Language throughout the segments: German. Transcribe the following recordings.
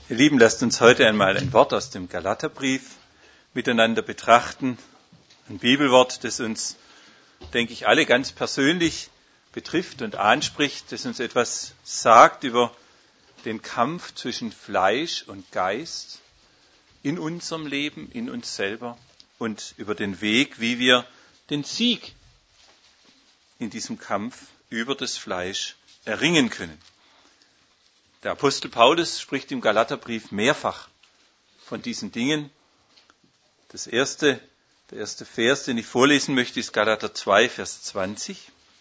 Ihr Lieben, lasst uns heute einmal ein Wort aus dem Galaterbrief miteinander betrachten. Ein Bibelwort, das uns, denke ich, alle ganz persönlich betrifft und anspricht, das uns etwas sagt über den Kampf zwischen Fleisch und Geist in unserem Leben, in uns selber und über den Weg, wie wir den Sieg in diesem Kampf über das Fleisch erringen können. Der Apostel Paulus spricht im Galaterbrief mehrfach von diesen Dingen. Der erste Vers, den ich vorlesen möchte, ist Galater 2, Vers 20.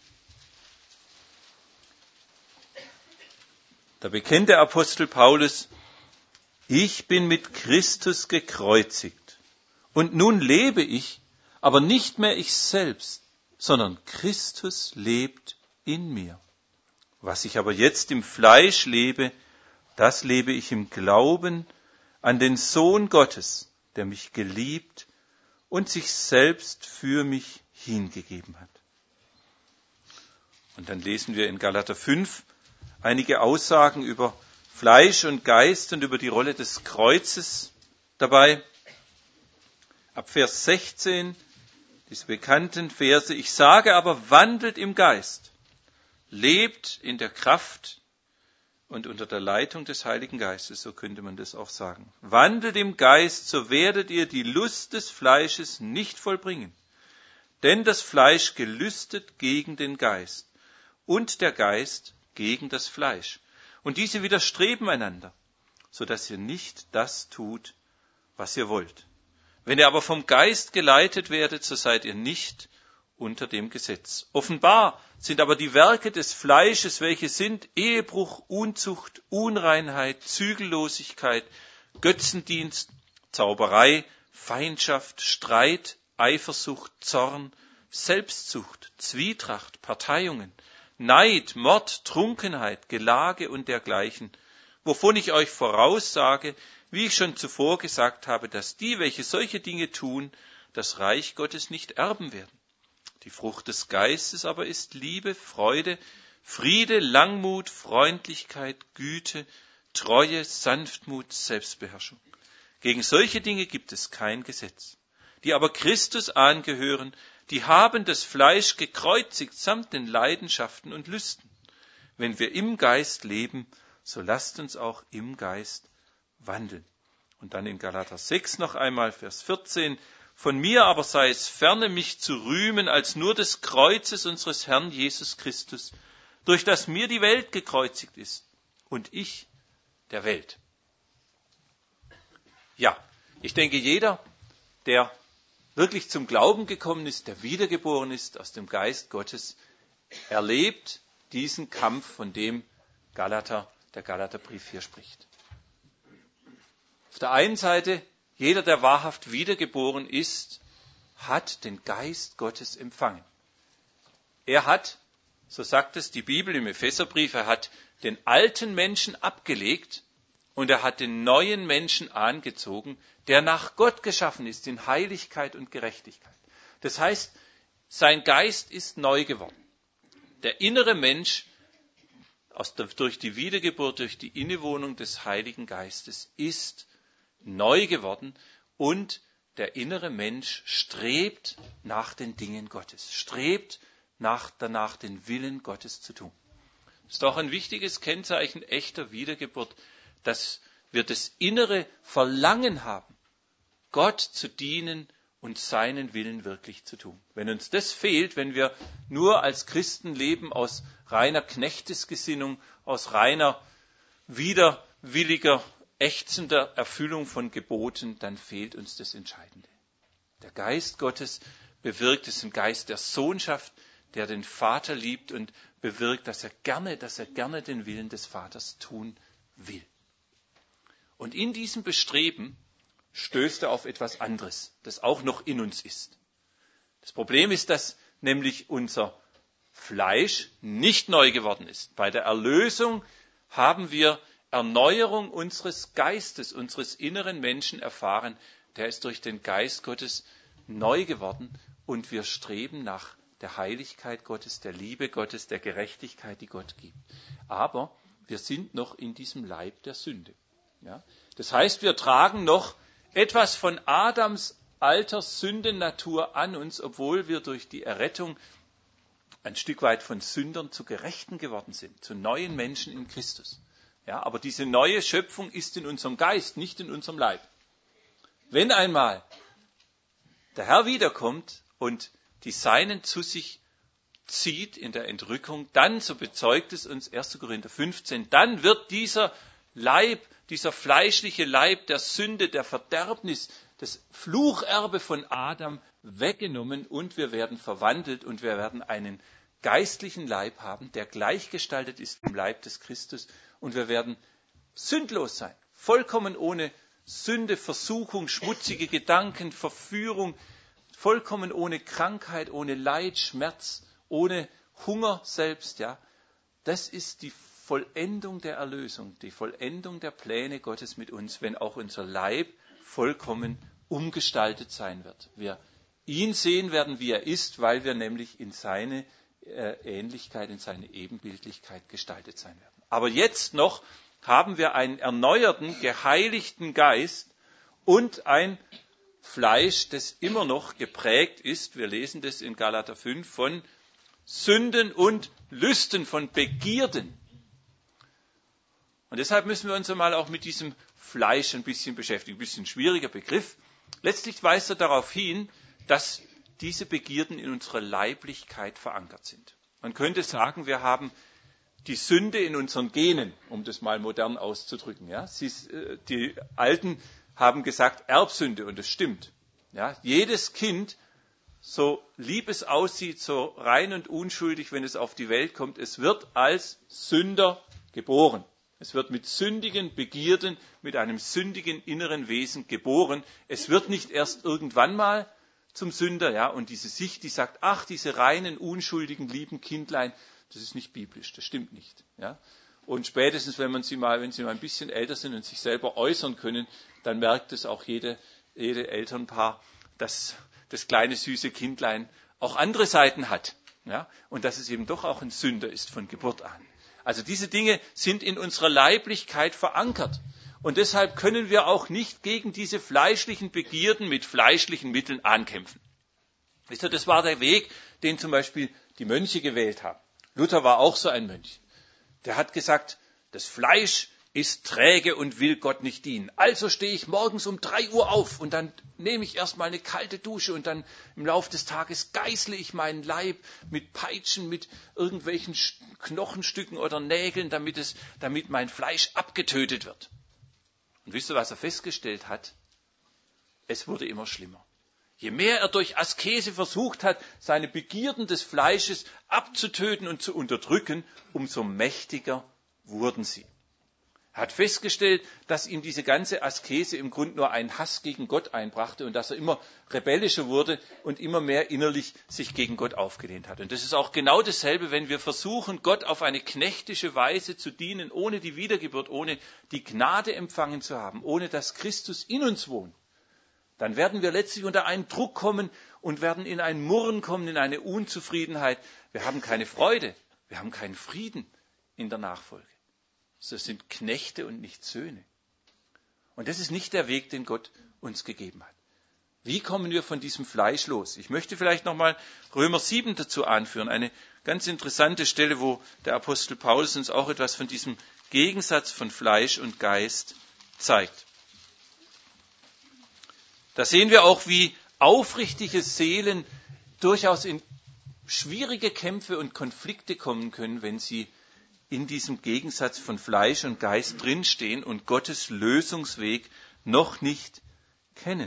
Da bekennt der Apostel Paulus: Ich bin mit Christus gekreuzigt und nun lebe ich, aber nicht mehr ich selbst, sondern Christus lebt in mir. Was ich aber jetzt im Fleisch lebe, das lebe ich im Glauben an den Sohn Gottes, der mich geliebt und sich selbst für mich hingegeben hat. Und dann lesen wir in Galater 5 einige Aussagen über Fleisch und Geist und über die Rolle des Kreuzes dabei. Ab Vers 16, diese bekannten Verse: Ich sage aber, wandelt im Geist, lebt in der Kraft und unter der Leitung des Heiligen Geistes, so könnte man das auch sagen. Wandelt im Geist, so werdet ihr die Lust des Fleisches nicht vollbringen. Denn das Fleisch gelüstet gegen den Geist und der Geist gegen das Fleisch. Und diese widerstreben einander, so dass ihr nicht das tut, was ihr wollt. Wenn ihr aber vom Geist geleitet werdet, so seid ihr nicht unter dem Gesetz. Offenbar sind aber die Werke des Fleisches, welche sind Ehebruch, Unzucht, Unreinheit, Zügellosigkeit, Götzendienst, Zauberei, Feindschaft, Streit, Eifersucht, Zorn, Selbstsucht, Zwietracht, Parteiungen, Neid, Mord, Trunkenheit, Gelage und dergleichen, wovon ich euch voraussage, wie ich schon zuvor gesagt habe, dass die, welche solche Dinge tun, das Reich Gottes nicht erben werden. Die Frucht des Geistes aber ist Liebe, Freude, Friede, Langmut, Freundlichkeit, Güte, Treue, Sanftmut, Selbstbeherrschung. Gegen solche Dinge gibt es kein Gesetz. Die aber Christus angehören, die haben das Fleisch gekreuzigt samt den Leidenschaften und Lüsten. Wenn wir im Geist leben, so lasst uns auch im Geist wandeln. Und dann in Galater 6 noch einmal, Vers 14. Von mir aber sei es ferne, mich zu rühmen, als nur des Kreuzes unseres Herrn Jesus Christus, durch das mir die Welt gekreuzigt ist und ich der Welt. Ja, ich denke, jeder, der wirklich zum Glauben gekommen ist, der wiedergeboren ist aus dem Geist Gottes, erlebt diesen Kampf, von dem der Galaterbrief hier spricht. Auf der einen Seite, jeder, der wahrhaft wiedergeboren ist, hat den Geist Gottes empfangen. Er hat, so sagt es die Bibel im Epheserbrief, er hat den alten Menschen abgelegt und er hat den neuen Menschen angezogen, der nach Gott geschaffen ist, in Heiligkeit und Gerechtigkeit. Das heißt, sein Geist ist neu geworden. Der innere Mensch, durch die Wiedergeburt, durch die Innewohnung des Heiligen Geistes, ist neu geworden und der innere Mensch strebt nach den Dingen Gottes, strebt danach, den Willen Gottes zu tun. Das ist auch ein wichtiges Kennzeichen echter Wiedergeburt, dass wir das innere Verlangen haben, Gott zu dienen und seinen Willen wirklich zu tun. Wenn uns das fehlt, wenn wir nur als Christen leben aus reiner Knechtesgesinnung, aus reiner widerwilliger, ächzender Erfüllung von Geboten, dann fehlt uns das Entscheidende. Der Geist Gottes bewirkt es, ein Geist der Sohnschaft, der den Vater liebt und bewirkt, dass er gerne den Willen des Vaters tun will. Und in diesem Bestreben stößt er auf etwas anderes, das auch noch in uns ist. Das Problem ist, dass nämlich unser Fleisch nicht neu geworden ist. Bei der Erlösung haben wir Erneuerung unseres Geistes, unseres inneren Menschen erfahren. Der ist durch den Geist Gottes neu geworden und wir streben nach der Heiligkeit Gottes, der Liebe Gottes, der Gerechtigkeit, die Gott gibt. Aber wir sind noch in diesem Leib der Sünde. Ja? Das heißt, wir tragen noch etwas von Adams alter Sündennatur an uns, obwohl wir durch die Errettung ein Stück weit von Sündern zu Gerechten geworden sind, zu neuen Menschen in Christus. Ja, aber diese neue Schöpfung ist in unserem Geist, nicht in unserem Leib. Wenn einmal der Herr wiederkommt und die Seinen zu sich zieht in der Entrückung, dann, so bezeugt es uns 1. Korinther 15, dann wird dieser Leib, dieser fleischliche Leib der Sünde, der Verderbnis, das Flucherbe von Adam weggenommen und wir werden verwandelt und wir werden einen geistlichen Leib haben, der gleichgestaltet ist im Leib des Christus und wir werden sündlos sein, vollkommen ohne Sünde, Versuchung, schmutzige Gedanken, Verführung, vollkommen ohne Krankheit, ohne Leid, Schmerz, ohne Hunger selbst. Ja, das ist die Vollendung der Erlösung, die Vollendung der Pläne Gottes mit uns, wenn auch unser Leib vollkommen umgestaltet sein wird. Wir ihn sehen werden, wie er ist, weil wir nämlich in seine Ähnlichkeit, in seine Ebenbildlichkeit gestaltet sein werden. Aber jetzt noch haben wir einen erneuerten, geheiligten Geist und ein Fleisch, das immer noch geprägt ist, wir lesen das in Galater 5, von Sünden und Lüsten, von Begierden. Und deshalb müssen wir uns einmal auch mit diesem Fleisch ein bisschen beschäftigen. Ein bisschen schwieriger Begriff. Letztlich weist er darauf hin, dass diese Begierden in unserer Leiblichkeit verankert sind. Man könnte sagen, wir haben die Sünde in unseren Genen, um das mal modern auszudrücken. Ja? Die Alten haben gesagt Erbsünde und das stimmt. Ja? Jedes Kind, so lieb es aussieht, so rein und unschuldig, wenn es auf die Welt kommt, es wird als Sünder geboren. Es wird mit sündigen Begierden, mit einem sündigen inneren Wesen geboren. Es wird nicht erst irgendwann mal zum Sünder, ja, und diese Sicht, die sagt, ach, diese reinen, unschuldigen, lieben Kindlein, das ist nicht biblisch, das stimmt nicht, ja. Und spätestens, wenn sie mal ein bisschen älter sind und sich selber äußern können, dann merkt es auch jede Elternpaar, dass das kleine süße Kindlein auch andere Seiten hat, ja, und dass es eben doch auch ein Sünder ist von Geburt an. Also diese Dinge sind in unserer Leiblichkeit verankert. Und deshalb können wir auch nicht gegen diese fleischlichen Begierden mit fleischlichen Mitteln ankämpfen. Das war der Weg, den zum Beispiel die Mönche gewählt haben. Luther war auch so ein Mönch. Der hat gesagt, das Fleisch ist träge und will Gott nicht dienen. Also stehe ich morgens um 3 Uhr auf und dann nehme ich erstmal eine kalte Dusche und dann im Laufe des Tages geißle ich meinen Leib mit Peitschen, mit irgendwelchen Knochenstücken oder Nägeln, damit mein Fleisch abgetötet wird. Und wisst ihr, was er festgestellt hat? Es wurde immer schlimmer. Je mehr er durch Askese versucht hat, seine Begierden des Fleisches abzutöten und zu unterdrücken, umso mächtiger wurden sie. Er hat festgestellt, dass ihm diese ganze Askese im Grunde nur einen Hass gegen Gott einbrachte und dass er immer rebellischer wurde und immer mehr innerlich sich gegen Gott aufgelehnt hat. Und das ist auch genau dasselbe, wenn wir versuchen, Gott auf eine knechtische Weise zu dienen, ohne die Wiedergeburt, ohne die Gnade empfangen zu haben, ohne dass Christus in uns wohnt. Dann werden wir letztlich unter einen Druck kommen und werden in ein Murren kommen, in eine Unzufriedenheit. Wir haben keine Freude, wir haben keinen Frieden in der Nachfolge. Das sind Knechte und nicht Söhne. Und das ist nicht der Weg, den Gott uns gegeben hat. Wie kommen wir von diesem Fleisch los? Ich möchte vielleicht nochmal Römer 7 dazu anführen. Eine ganz interessante Stelle, wo der Apostel Paulus uns auch etwas von diesem Gegensatz von Fleisch und Geist zeigt. Da sehen wir auch, wie aufrichtige Seelen durchaus in schwierige Kämpfe und Konflikte kommen können, wenn sie in diesem Gegensatz von Fleisch und Geist drinstehen und Gottes Lösungsweg noch nicht kennen.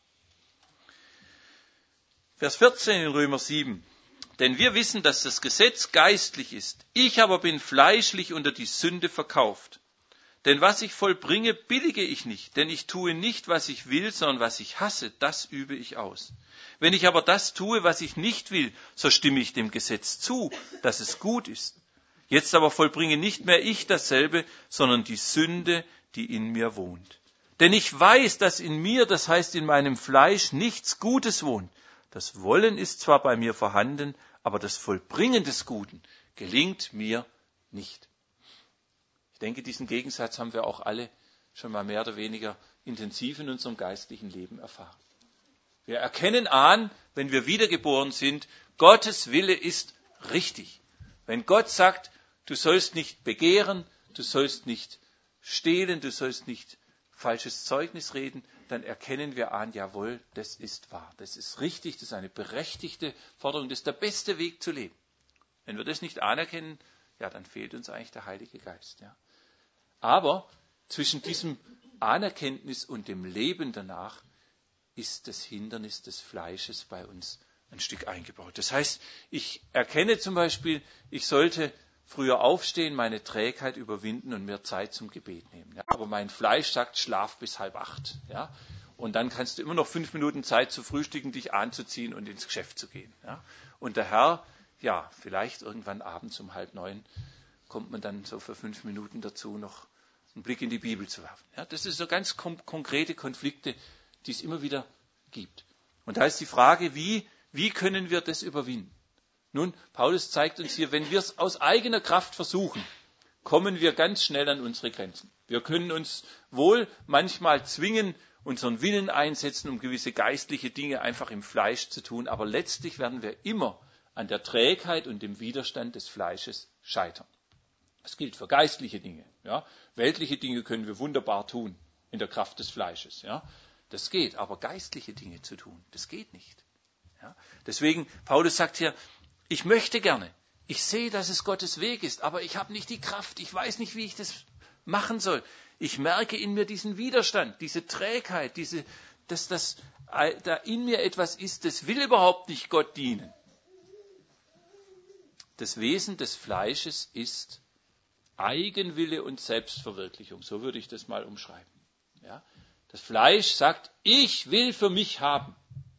Vers 14 in Römer 7. Denn wir wissen, dass das Gesetz geistlich ist. Ich aber bin fleischlich unter die Sünde verkauft. Denn was ich vollbringe, billige ich nicht. Denn ich tue nicht, was ich will, sondern was ich hasse, das übe ich aus. Wenn ich aber das tue, was ich nicht will, so stimme ich dem Gesetz zu, dass es gut ist. Jetzt aber vollbringe nicht mehr ich dasselbe, sondern die Sünde, die in mir wohnt. Denn ich weiß, dass in mir, das heißt in meinem Fleisch, nichts Gutes wohnt. Das Wollen ist zwar bei mir vorhanden, aber das Vollbringen des Guten gelingt mir nicht. Ich denke, diesen Gegensatz haben wir auch alle schon mal mehr oder weniger intensiv in unserem geistlichen Leben erfahren. Wir erkennen an, wenn wir wiedergeboren sind, Gottes Wille ist richtig. Wenn Gott sagt, du sollst nicht begehren, du sollst nicht stehlen, du sollst nicht falsches Zeugnis reden, dann erkennen wir an, jawohl, das ist wahr, das ist richtig, das ist eine berechtigte Forderung, das ist der beste Weg zu leben. Wenn wir das nicht anerkennen, ja, dann fehlt uns eigentlich der Heilige Geist. Ja. Aber zwischen diesem Anerkenntnis und dem Leben danach ist das Hindernis des Fleisches bei uns ein Stück eingebaut. Das heißt, ich erkenne zum Beispiel, ich sollte früher aufstehen, meine Trägheit überwinden und mir Zeit zum Gebet nehmen. Ja. Aber mein Fleisch sagt, schlaf bis 7:30. Ja. Und dann kannst du immer noch 5 Minuten Zeit zu frühstücken, dich anzuziehen und ins Geschäft zu gehen. Ja. Und der Herr, ja, vielleicht irgendwann abends um 8:30 kommt man dann so für 5 Minuten dazu, noch einen Blick in die Bibel zu werfen. Ja, das sind so ganz konkrete Konflikte, die es immer wieder gibt. Und da ist die Frage, wie können wir das überwinden? Nun, Paulus zeigt uns hier, wenn wir es aus eigener Kraft versuchen, kommen wir ganz schnell an unsere Grenzen. Wir können uns wohl manchmal zwingen, unseren Willen einsetzen, um gewisse geistliche Dinge einfach im Fleisch zu tun, aber letztlich werden wir immer an der Trägheit und dem Widerstand des Fleisches scheitern. Das gilt für geistliche Dinge. Ja. Weltliche Dinge können wir wunderbar tun in der Kraft des Fleisches. Ja. Das geht, aber geistliche Dinge zu tun, das geht nicht. Ja. Deswegen, Paulus sagt hier, ich möchte gerne, ich sehe, dass es Gottes Weg ist, aber ich habe nicht die Kraft, ich weiß nicht, wie ich das machen soll. Ich merke in mir diesen Widerstand, diese Trägheit, dass da in mir etwas ist, das will überhaupt nicht Gott dienen. Das Wesen des Fleisches ist Eigenwille und Selbstverwirklichung. So würde ich das mal umschreiben. Ja? Das Fleisch sagt, ich will für mich haben.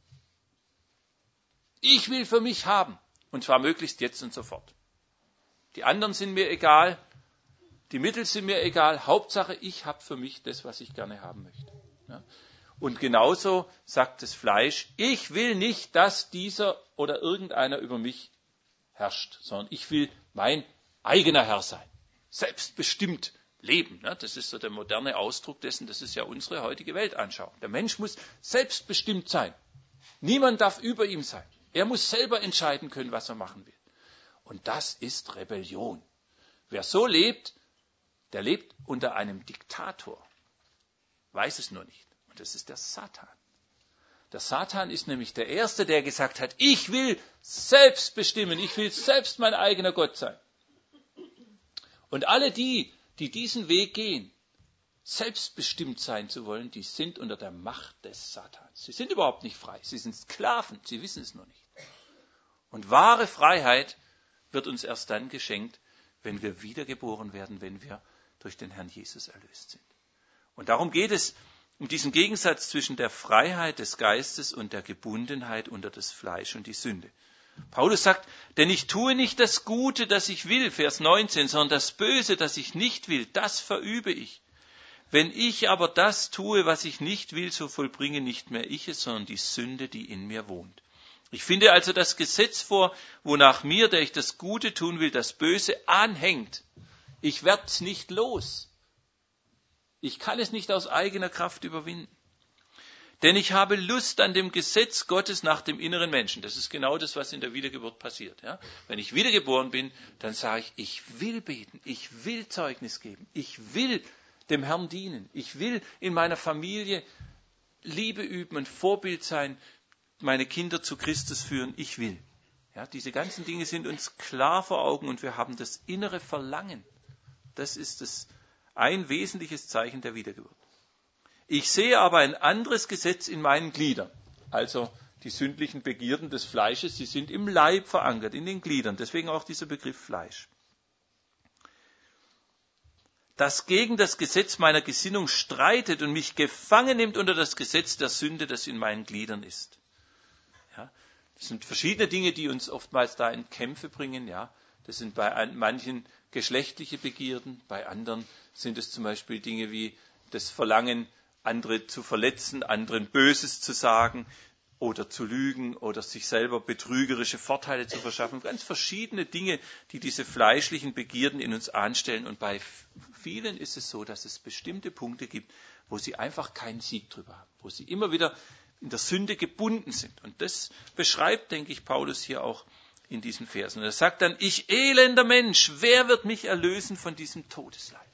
Ich will für mich haben. Und zwar möglichst jetzt und sofort. Die anderen sind mir egal. Die Mittel sind mir egal. Hauptsache, ich habe für mich das, was ich gerne haben möchte. Ja? Und genauso sagt das Fleisch, ich will nicht, dass dieser oder irgendeiner über mich herrscht, sondern ich will mein eigener Herr sein. Selbstbestimmt leben. Das ist so der moderne Ausdruck dessen, das ist ja unsere heutige Weltanschauung. Der Mensch muss selbstbestimmt sein. Niemand darf über ihm sein. Er muss selber entscheiden können, was er machen will. Und das ist Rebellion. Wer so lebt, der lebt unter einem Diktator. Weiß es nur nicht. Und das ist der Satan. Der Satan ist nämlich der Erste, der gesagt hat, ich will selbst bestimmen, ich will selbst mein eigener Gott sein. Und alle die diesen Weg gehen, selbstbestimmt sein zu wollen, die sind unter der Macht des Satans. Sie sind überhaupt nicht frei, sie sind Sklaven, sie wissen es nur nicht. Und wahre Freiheit wird uns erst dann geschenkt, wenn wir wiedergeboren werden, wenn wir durch den Herrn Jesus erlöst sind. Und darum geht es um diesen Gegensatz zwischen der Freiheit des Geistes und der Gebundenheit unter das Fleisch und die Sünde. Paulus sagt, denn ich tue nicht das Gute, das ich will, Vers 19, sondern das Böse, das ich nicht will, das verübe ich. Wenn ich aber das tue, was ich nicht will, so vollbringe nicht mehr ich es, sondern die Sünde, die in mir wohnt. Ich finde also das Gesetz vor, wonach mir, der ich das Gute tun will, das Böse anhängt. Ich werde es nicht los. Ich kann es nicht aus eigener Kraft überwinden. Denn ich habe Lust an dem Gesetz Gottes nach dem inneren Menschen. Das ist genau das, was in der Wiedergeburt passiert. Ja? Wenn ich wiedergeboren bin, dann sage ich will beten, ich will Zeugnis geben, ich will dem Herrn dienen, ich will in meiner Familie Liebe üben, ein Vorbild sein, meine Kinder zu Christus führen, ich will. Ja, diese ganzen Dinge sind uns klar vor Augen und wir haben das innere Verlangen. Das ist ein wesentliches Zeichen der Wiedergeburt. Ich sehe aber ein anderes Gesetz in meinen Gliedern. Also die sündlichen Begierden des Fleisches, sie sind im Leib verankert, in den Gliedern. Deswegen auch dieser Begriff Fleisch. Das gegen das Gesetz meiner Gesinnung streitet und mich gefangen nimmt unter das Gesetz der Sünde, das in meinen Gliedern ist. Ja, das sind verschiedene Dinge, die uns oftmals da in Kämpfe bringen. Ja, das sind bei manchen geschlechtliche Begierden, bei anderen sind es zum Beispiel Dinge wie das Verlangen, andere zu verletzen, anderen Böses zu sagen oder zu lügen oder sich selber betrügerische Vorteile zu verschaffen. Ganz verschiedene Dinge, die diese fleischlichen Begierden in uns anstellen. Und bei vielen ist es so, dass es bestimmte Punkte gibt, wo sie einfach keinen Sieg drüber haben, wo sie immer wieder in der Sünde gebunden sind. Und das beschreibt, denke ich, Paulus hier auch in diesen Versen. Und er sagt dann, ich elender Mensch, wer wird mich erlösen von diesem Todesleid?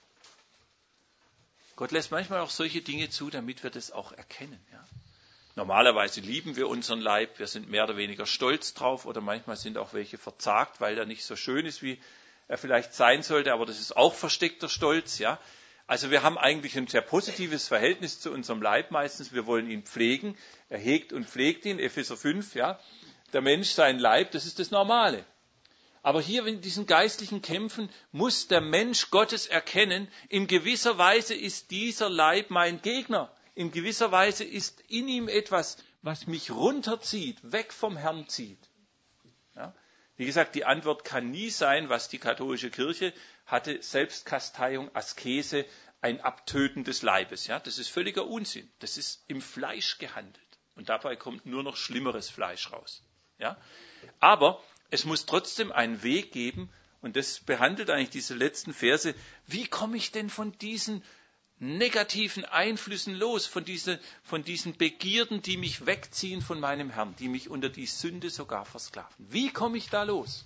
Gott lässt manchmal auch solche Dinge zu, damit wir das auch erkennen. Ja? Normalerweise lieben wir unseren Leib, wir sind mehr oder weniger stolz drauf oder manchmal sind auch welche verzagt, weil er nicht so schön ist, wie er vielleicht sein sollte, aber das ist auch versteckter Stolz. Ja? Also wir haben eigentlich ein sehr positives Verhältnis zu unserem Leib meistens, wir wollen ihn pflegen, er hegt und pflegt ihn, Epheser 5, ja? Der Mensch, sein Leib, das ist das Normale. Aber hier in diesen geistlichen Kämpfen muss der Mensch Gottes erkennen, in gewisser Weise ist dieser Leib mein Gegner. In gewisser Weise ist in ihm etwas, was mich runterzieht, weg vom Herrn zieht. Ja? Wie gesagt, die Antwort kann nie sein, was die katholische Kirche hatte, Selbstkasteiung, Askese, ein Abtöten des Leibes. Ja? Das ist völliger Unsinn. Das ist im Fleisch gehandelt. Und dabei kommt nur noch schlimmeres Fleisch raus. Ja? Aber es muss trotzdem einen Weg geben, und das behandelt eigentlich diese letzten Verse, wie komme ich denn von diesen negativen Einflüssen los, von diesen Begierden, die mich wegziehen von meinem Herrn, die mich unter die Sünde sogar versklaven. Wie komme ich da los?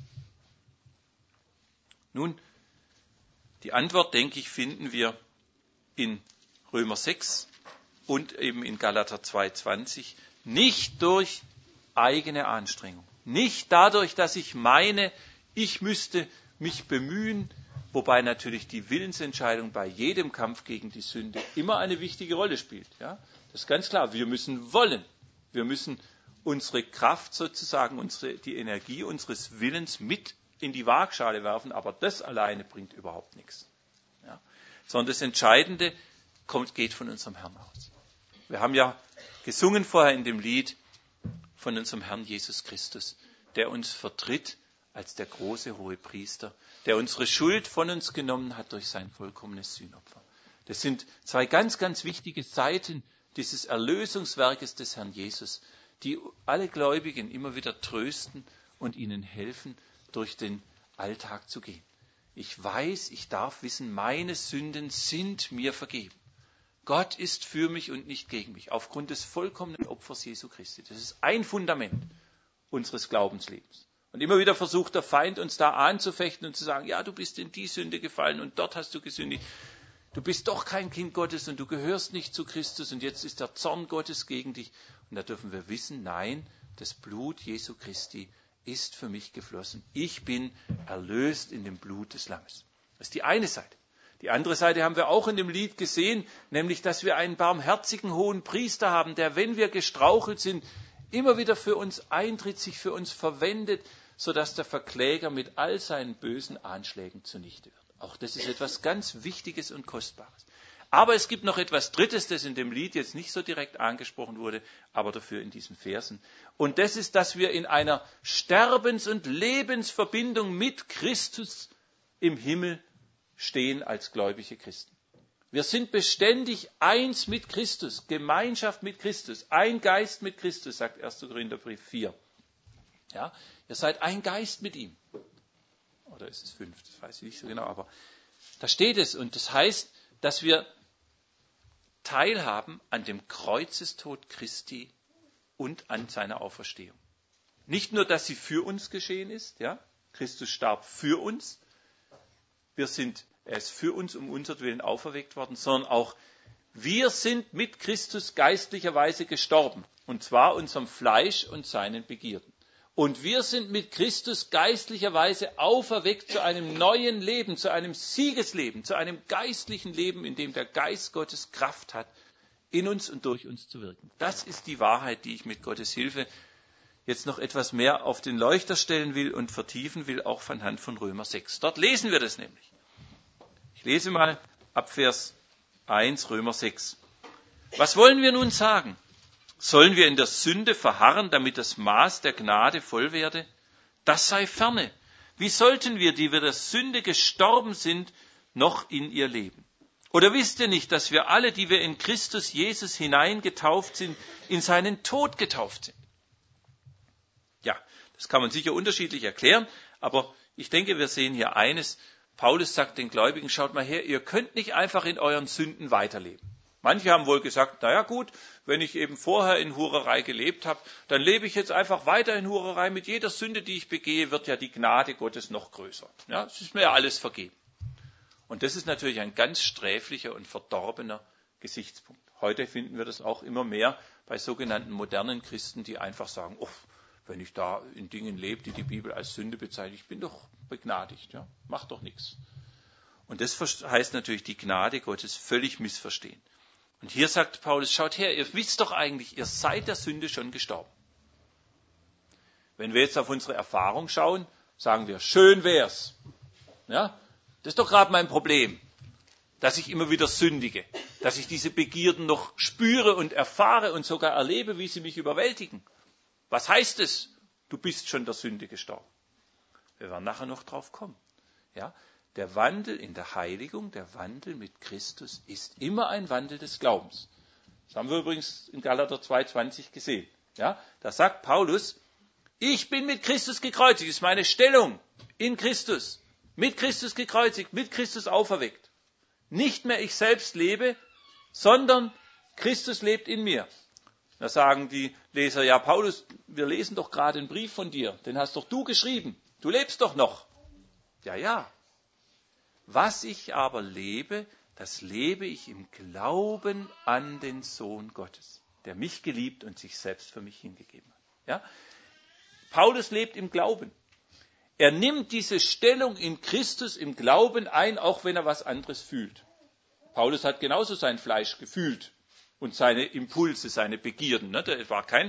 Nun, die Antwort, denke ich, finden wir in Römer 6 und eben in Galater 2,20, nicht durch eigene Anstrengung. Nicht dadurch, dass ich meine, ich müsste mich bemühen, wobei natürlich die Willensentscheidung bei jedem Kampf gegen die Sünde immer eine wichtige Rolle spielt. Ja? Das ist ganz klar, wir müssen wollen. Wir müssen unsere Kraft sozusagen, die Energie unseres Willens mit in die Waagschale werfen, aber das alleine bringt überhaupt nichts. Ja? Sondern das Entscheidende geht von unserem Herrn aus. Wir haben ja gesungen vorher in dem Lied, von unserem Herrn Jesus Christus, der uns vertritt als der große Hohepriester, der unsere Schuld von uns genommen hat durch sein vollkommenes Sühnopfer. Das sind zwei ganz, ganz wichtige Seiten dieses Erlösungswerkes des Herrn Jesus, die alle Gläubigen immer wieder trösten und ihnen helfen, durch den Alltag zu gehen. Ich weiß, ich darf wissen, meine Sünden sind mir vergeben. Gott ist für mich und nicht gegen mich, aufgrund des vollkommenen Opfers Jesu Christi. Das ist ein Fundament unseres Glaubenslebens. Und immer wieder versucht der Feind, uns da anzufechten und zu sagen, ja, du bist in die Sünde gefallen und dort hast du gesündigt. Du bist doch kein Kind Gottes und du gehörst nicht zu Christus und jetzt ist der Zorn Gottes gegen dich. Und da dürfen wir wissen, nein, das Blut Jesu Christi ist für mich geflossen. Ich bin erlöst in dem Blut des Lammes. Das ist die eine Seite. Die andere Seite haben wir auch in dem Lied gesehen, nämlich, dass wir einen barmherzigen hohen Priester haben, der, wenn wir gestrauchelt sind, immer wieder für uns eintritt, sich für uns verwendet, sodass der Verkläger mit all seinen bösen Anschlägen zunichte wird. Auch das ist etwas ganz Wichtiges und Kostbares. Aber es gibt noch etwas Drittes, das in dem Lied jetzt nicht so direkt angesprochen wurde, aber dafür in diesen Versen. Und das ist, dass wir in einer Sterbens- und Lebensverbindung mit Christus im Himmel stehen als gläubige Christen. Wir sind beständig eins mit Christus, Gemeinschaft mit Christus, ein Geist mit Christus, sagt 1. Korintherbrief 4. Ja, ihr seid ein Geist mit ihm. Oder ist es 5? Das weiß ich nicht so genau, aber da steht es. Und das heißt, dass wir teilhaben an dem Kreuzestod Christi und an seiner Auferstehung. Nicht nur, dass sie für uns geschehen ist, ja, Christus starb für uns, er ist für uns um unsertwillen auferweckt worden, sondern auch wir sind mit Christus geistlicherweise gestorben. Und zwar unserem Fleisch und seinen Begierden. Und wir sind mit Christus geistlicherweise auferweckt zu einem neuen Leben, zu einem Siegesleben, zu einem geistlichen Leben, in dem der Geist Gottes Kraft hat, in uns und durch uns zu wirken. Das ist die Wahrheit, die ich mit Gottes Hilfe jetzt noch etwas mehr auf den Leuchter stellen will und vertiefen will, auch von Hand von Römer 6. Dort lesen wir das nämlich. Ich lese mal ab Vers 1 Römer 6. Was wollen wir nun sagen? Sollen wir in der Sünde verharren, damit das Maß der Gnade voll werde? Das sei ferne. Wie sollten wir, die wir der Sünde gestorben sind, noch in ihr leben? Oder wisst ihr nicht, dass wir alle, die wir in Christus Jesus hineingetauft sind, in seinen Tod getauft sind? Ja, das kann man sicher unterschiedlich erklären, aber ich denke, wir sehen hier eines. Paulus sagt den Gläubigen, schaut mal her, ihr könnt nicht einfach in euren Sünden weiterleben. Manche haben wohl gesagt, naja gut, wenn ich eben vorher in Hurerei gelebt habe, dann lebe ich jetzt einfach weiter in Hurerei. Mit jeder Sünde, die ich begehe, wird ja die Gnade Gottes noch größer. Ja, es ist mir ja alles vergeben. Und das ist natürlich ein ganz sträflicher und verdorbener Gesichtspunkt. Heute finden wir das auch immer mehr bei sogenannten modernen Christen, die einfach sagen, oh, wenn ich da in Dingen lebe, die die Bibel als Sünde bezeichnet, ich bin doch begnadigt, ja, mach doch nichts. Und das heißt natürlich die Gnade Gottes völlig missverstehen. Und hier sagt Paulus, schaut her, ihr wisst doch eigentlich, ihr seid der Sünde schon gestorben. Wenn wir jetzt auf unsere Erfahrung schauen, sagen wir, schön wär's. Ja, das ist doch gerade mein Problem, dass ich immer wieder sündige, dass ich diese Begierden noch spüre und erfahre und sogar erlebe, wie sie mich überwältigen. Was heißt es? Du bist schon der Sünde gestorben. Wir werden nachher noch drauf kommen. Ja, der Wandel in der Heiligung, der Wandel mit Christus ist immer ein Wandel des Glaubens. Das haben wir übrigens in Galater 2,20 gesehen. Ja, da sagt Paulus, ich bin mit Christus gekreuzigt, das ist meine Stellung in Christus. Mit Christus gekreuzigt, mit Christus auferweckt. Nicht mehr ich selbst lebe, sondern Christus lebt in mir. Da sagen die Leser, ja Paulus, wir lesen doch gerade einen Brief von dir, den hast doch du geschrieben, du lebst doch noch. Ja, ja. Was ich aber lebe, das lebe ich im Glauben an den Sohn Gottes, der mich geliebt und sich selbst für mich hingegeben hat. Ja? Paulus lebt im Glauben. Er nimmt diese Stellung in Christus im Glauben ein, auch wenn er was anderes fühlt. Paulus hat genauso sein Fleisch gefühlt und seine Impulse, seine Begierden. Er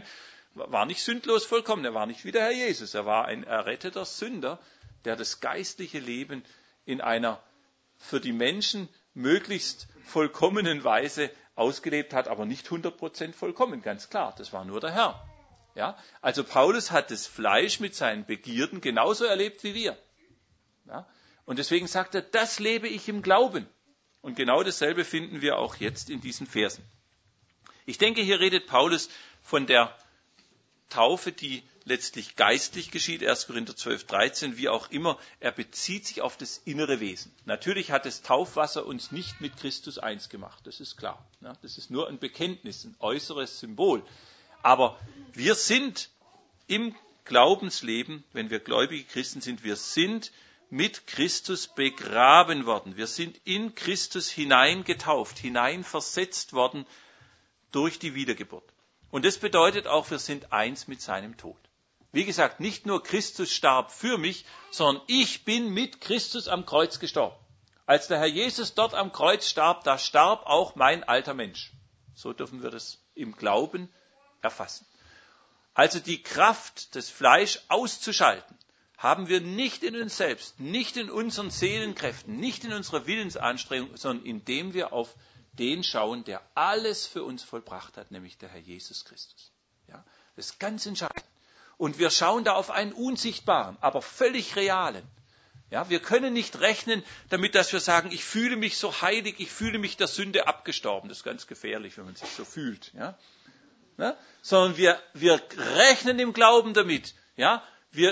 war nicht sündlos vollkommen, er war nicht wie der Herr Jesus. Er war ein erretteter Sünder, der das geistliche Leben in einer für die Menschen möglichst vollkommenen Weise ausgelebt hat, aber nicht 100% vollkommen, ganz klar. Das war nur der Herr. Ja, also Paulus hat das Fleisch mit seinen Begierden genauso erlebt wie wir. Ja, und deswegen sagt er, das lebe ich im Glauben. Und genau dasselbe finden wir auch jetzt in diesen Versen. Ich denke, hier redet Paulus von der Taufe, die letztlich geistlich geschieht, 1. Korinther 12, 13, wie auch immer. Er bezieht sich auf das innere Wesen. Natürlich hat das Taufwasser uns nicht mit Christus eins gemacht, das ist klar. Ja, das ist nur ein Bekenntnis, ein äußeres Symbol. Aber wir sind im Glaubensleben, wenn wir gläubige Christen sind, wir sind mit Christus begraben worden. Wir sind in Christus hineingetauft, hineinversetzt worden durch die Wiedergeburt. Und das bedeutet auch, wir sind eins mit seinem Tod. Wie gesagt, nicht nur Christus starb für mich, sondern ich bin mit Christus am Kreuz gestorben. Als der Herr Jesus dort am Kreuz starb, da starb auch mein alter Mensch. So dürfen wir das im Glauben erfassen. Also die Kraft, das Fleisch auszuschalten, haben wir nicht in uns selbst, nicht in unseren Seelenkräften, nicht in unserer Willensanstrengung, sondern indem wir auf den schauen, der alles für uns vollbracht hat, nämlich der Herr Jesus Christus. Ja, das ist ganz entscheidend. Und wir schauen da auf einen unsichtbaren, aber völlig realen. Ja, wir können nicht rechnen damit, dass wir sagen, ich fühle mich so heilig, ich fühle mich der Sünde abgestorben. Das ist ganz gefährlich, wenn man sich so fühlt. Ja? Ja? Sondern wir rechnen im Glauben damit. Ja?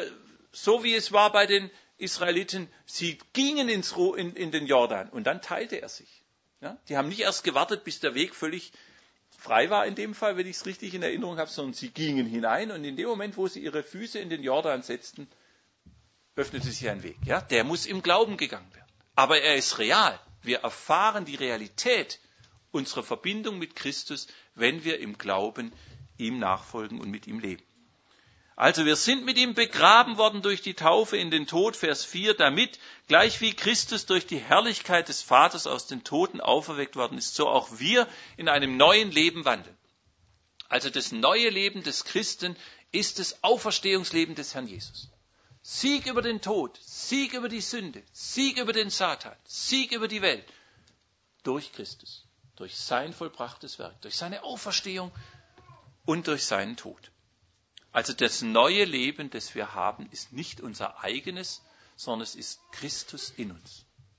So wie es war bei den Israeliten, sie gingen in den Jordan und dann teilte er sich. Ja? Die haben nicht erst gewartet, bis der Weg völlig frei war in dem Fall, wenn ich es richtig in Erinnerung habe, sondern sie gingen hinein und in dem Moment, wo sie ihre Füße in den Jordan setzten, öffnete sich ein Weg. Ja? Der muss im Glauben gegangen werden. Aber er ist real. Wir erfahren die Realität unserer Verbindung mit Christus, wenn wir im Glauben ihm nachfolgen und mit ihm leben. Also wir sind mit ihm begraben worden durch die Taufe in den Tod, Vers 4, damit, gleich wie Christus durch die Herrlichkeit des Vaters aus den Toten auferweckt worden ist, so auch wir in einem neuen Leben wandeln. Also das neue Leben des Christen ist das Auferstehungsleben des Herrn Jesus. Sieg über den Tod, Sieg über die Sünde, Sieg über den Satan, Sieg über die Welt. Durch Christus, durch sein vollbrachtes Werk, durch seine Auferstehung und durch seinen Tod. Also das neue Leben, das wir haben, ist nicht unser eigenes, sondern es ist Christus in uns.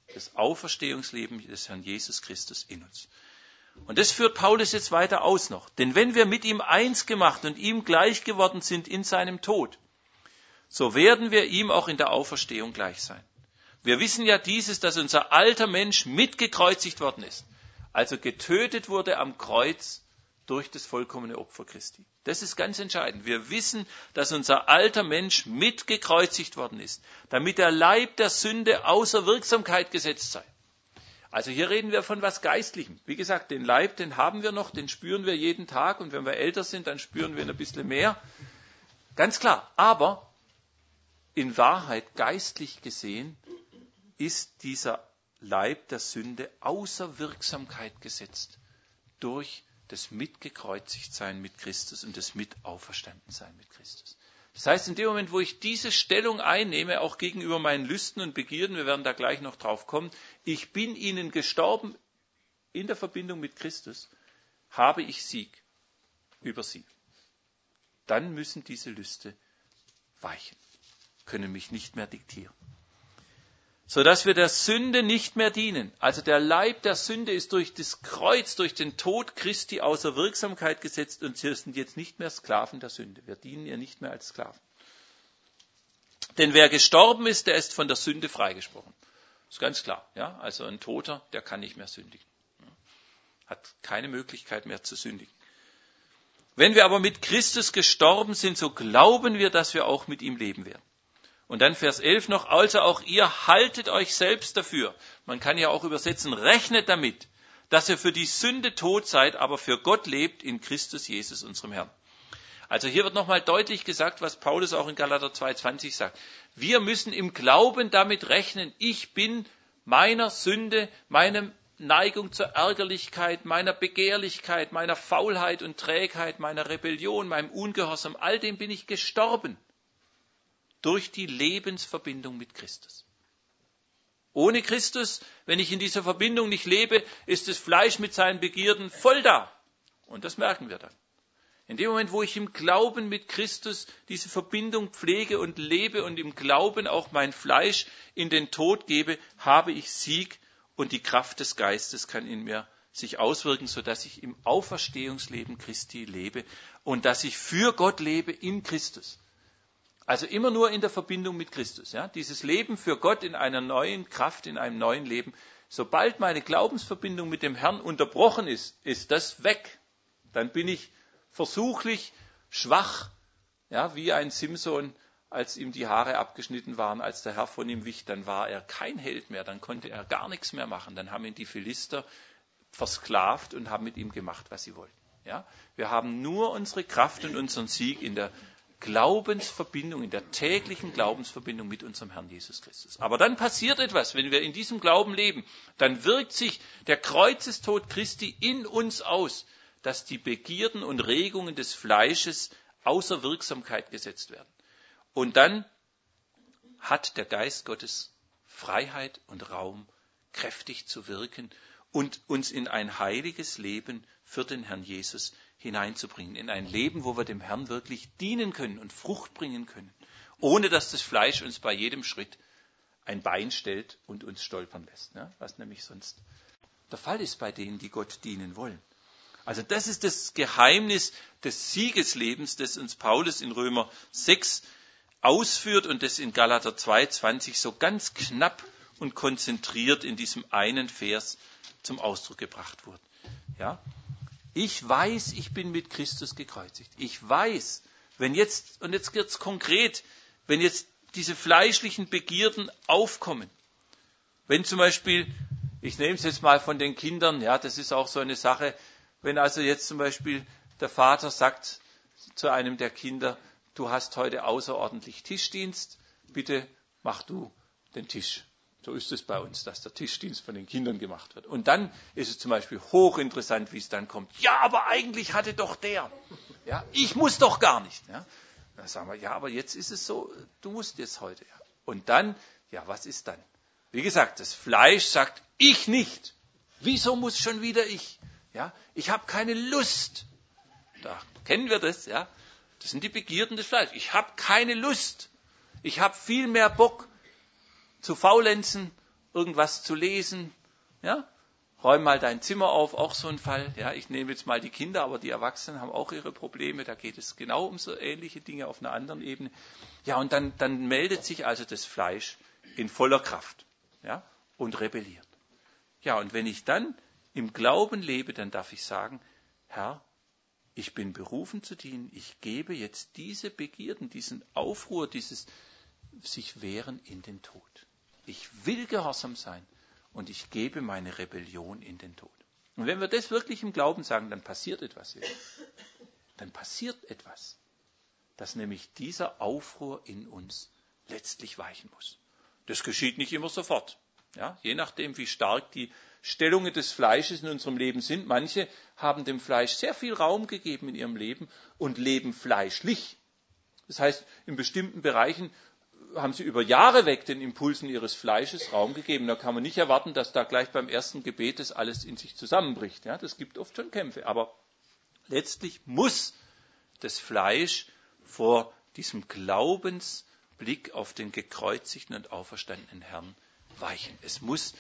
das Auferstehungsleben des Herrn Jesus Christus in uns. Und das führt Paulus jetzt weiter aus noch. Denn wenn wir mit ihm eins gemacht und ihm gleich geworden sind in seinem Tod, so werden wir ihm auch in der Auferstehung gleich sein. Wir wissen ja dieses, dass unser alter Mensch mitgekreuzigt worden ist. Also getötet wurde am Kreuz durch das vollkommene Opfer Christi. Das ist ganz entscheidend. Wir wissen, dass unser alter Mensch mitgekreuzigt worden ist, damit der Leib der Sünde außer Wirksamkeit gesetzt sei. Also hier reden wir von was Geistlichem. Wie gesagt, den Leib, den haben wir noch, den spüren wir jeden Tag und wenn wir älter sind, dann spüren wir ihn ein bisschen mehr. Ganz klar. Aber in Wahrheit, geistlich gesehen, ist dieser Leib der Sünde außer Wirksamkeit gesetzt durch das Mitgekreuzigtsein mit Christus und das Mitauferstandensein mit Christus. Das heißt, in dem Moment, wo ich diese Stellung einnehme, auch gegenüber meinen Lüsten und Begierden, wir werden da gleich noch drauf kommen, ich bin ihnen gestorben in der Verbindung mit Christus, habe ich Sieg über sie. Dann müssen diese Lüste weichen, können mich nicht mehr diktieren. Sodass wir der Sünde nicht mehr dienen. Also der Leib der Sünde ist durch das Kreuz, durch den Tod Christi außer Wirksamkeit gesetzt und wir sind jetzt nicht mehr Sklaven der Sünde. Wir dienen ihr nicht mehr als Sklaven. Denn wer gestorben ist, der ist von der Sünde freigesprochen. Das ist ganz klar. Ja? Also ein Toter, der kann nicht mehr sündigen. Hat keine Möglichkeit mehr zu sündigen. Wenn wir aber mit Christus gestorben sind, so glauben wir, dass wir auch mit ihm leben werden. Und dann Vers 11 noch, also auch ihr haltet euch selbst dafür. Man kann ja auch übersetzen, rechnet damit, dass ihr für die Sünde tot seid, aber für Gott lebt in Christus Jesus, unserem Herrn. Also hier wird nochmal deutlich gesagt, was Paulus auch in Galater 2,20 sagt. Wir müssen im Glauben damit rechnen, ich bin meiner Sünde, meiner Neigung zur Ärgerlichkeit, meiner Begehrlichkeit, meiner Faulheit und Trägheit, meiner Rebellion, meinem Ungehorsam, all dem bin ich gestorben. Durch die Lebensverbindung mit Christus. Ohne Christus, wenn ich in dieser Verbindung nicht lebe, ist das Fleisch mit seinen Begierden voll da. Und das merken wir dann. In dem Moment, wo ich im Glauben mit Christus diese Verbindung pflege und lebe und im Glauben auch mein Fleisch in den Tod gebe, habe ich Sieg und die Kraft des Geistes kann in mir sich auswirken, sodass ich im Auferstehungsleben Christi lebe und dass ich für Gott lebe in Christus. Also immer nur in der Verbindung mit Christus. Ja? Dieses Leben für Gott in einer neuen Kraft, in einem neuen Leben. Sobald meine Glaubensverbindung mit dem Herrn unterbrochen ist, ist das weg. Dann bin ich versuchlich, schwach, ja, wie ein Simson, als ihm die Haare abgeschnitten waren, als der Herr von ihm wich, dann war er kein Held mehr, dann konnte er gar nichts mehr machen. Dann haben ihn die Philister versklavt und haben mit ihm gemacht, was sie wollten. Ja? Wir haben nur unsere Kraft und unseren Sieg in der Glaubensverbindung, in der täglichen Glaubensverbindung mit unserem Herrn Jesus Christus. Aber dann passiert etwas, wenn wir in diesem Glauben leben, dann wirkt sich der Kreuzestod Christi in uns aus, dass die Begierden und Regungen des Fleisches außer Wirksamkeit gesetzt werden. Und dann hat der Geist Gottes Freiheit und Raum, kräftig zu wirken und uns in ein heiliges Leben für den Herrn Jesus hineinzubringen, in ein Leben, wo wir dem Herrn wirklich dienen können und Frucht bringen können, ohne dass das Fleisch uns bei jedem Schritt ein Bein stellt und uns stolpern lässt, ne? Was nämlich sonst der Fall ist bei denen, die Gott dienen wollen. Also das ist das Geheimnis des Siegeslebens, das uns Paulus in Römer 6 ausführt und das in Galater 2,20 so ganz knapp und konzentriert in diesem einen Vers zum Ausdruck gebracht wurde. Ja? Ich weiß, ich bin mit Christus gekreuzigt. Ich weiß, wenn jetzt, und jetzt wird es konkret, wenn jetzt diese fleischlichen Begierden aufkommen, wenn zum Beispiel, ich nehme es jetzt mal von den Kindern, ja, das ist auch so eine Sache, wenn also jetzt zum Beispiel der Vater sagt zu einem der Kinder, du hast heute außerordentlich Tischdienst, bitte mach du den Tisch. So ist es bei uns, dass der Tischdienst von den Kindern gemacht wird. Und dann ist es zum Beispiel hochinteressant, wie es dann kommt. Ja, aber eigentlich hatte doch der. Ja, ich muss doch gar nicht. Ja, dann sagen wir, ja, aber jetzt ist es so, du musst jetzt heute. Ja. Und dann, ja, was ist dann? Wie gesagt, das Fleisch sagt, ich nicht. Wieso muss schon wieder ich? Ja, ich habe keine Lust. Da kennen wir das, ja. Das sind die Begierden des Fleisches. Ich habe keine Lust. Ich habe viel mehr Bock zu faulenzen irgendwas zu lesen. Ja? Räum mal dein Zimmer auf, auch so ein Fall. Ja, ich nehme jetzt mal die Kinder, aber die Erwachsenen haben auch ihre Probleme. Da geht es genau um so ähnliche Dinge auf einer anderen Ebene. Ja, und dann meldet sich also das Fleisch in voller Kraft, ja, und rebelliert. Ja, und wenn ich dann im Glauben lebe, dann darf ich sagen, Herr, ich bin berufen zu dienen. Ich gebe jetzt diese Begierden, diesen Aufruhr, dieses sich wehren in den Tod. Ich will gehorsam sein. Und ich gebe meine Rebellion in den Tod. Und wenn wir das wirklich im Glauben sagen, dann passiert etwas. Dann passiert etwas, dass nämlich dieser Aufruhr in uns letztlich weichen muss. Das geschieht nicht immer sofort. Ja, je nachdem, wie stark die Stellungen des Fleisches in unserem Leben sind. Manche haben dem Fleisch sehr viel Raum gegeben in ihrem Leben und leben fleischlich. Das heißt, in bestimmten Bereichen haben sie über Jahre weg den Impulsen ihres Fleisches Raum gegeben. Da kann man nicht erwarten, dass da gleich beim ersten Gebet das alles in sich zusammenbricht. Ja, das gibt oft schon Kämpfe. Aber letztlich muss das Fleisch vor diesem Glaubensblick auf den gekreuzigten und auferstandenen Herrn weichen. Es muss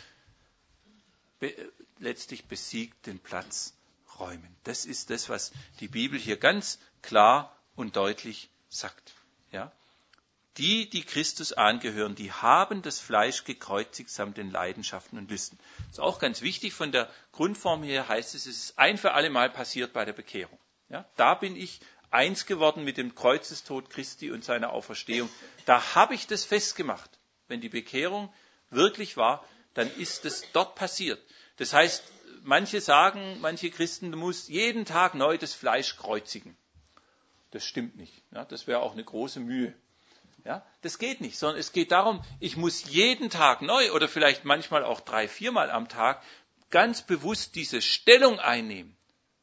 letztlich besiegt den Platz räumen. Das ist das, was die Bibel hier ganz klar und deutlich sagt. Ja? Die Christus angehören, die haben das Fleisch gekreuzigt samt den Leidenschaften und Lüsten. Das ist auch ganz wichtig. Von der Grundform her heißt es, es ist ein für alle Mal passiert bei der Bekehrung. Ja, da bin ich eins geworden mit dem Kreuzestod Christi und seiner Auferstehung. Da habe ich das festgemacht. Wenn die Bekehrung wirklich war, dann ist es dort passiert. Das heißt, manche Christen, du musst jeden Tag neu das Fleisch kreuzigen. Das stimmt nicht. Ja, das wäre auch eine große Mühe. Ja, das geht nicht, sondern es geht darum, ich muss jeden Tag neu oder vielleicht manchmal auch 3-4 Mal am Tag ganz bewusst diese Stellung einnehmen.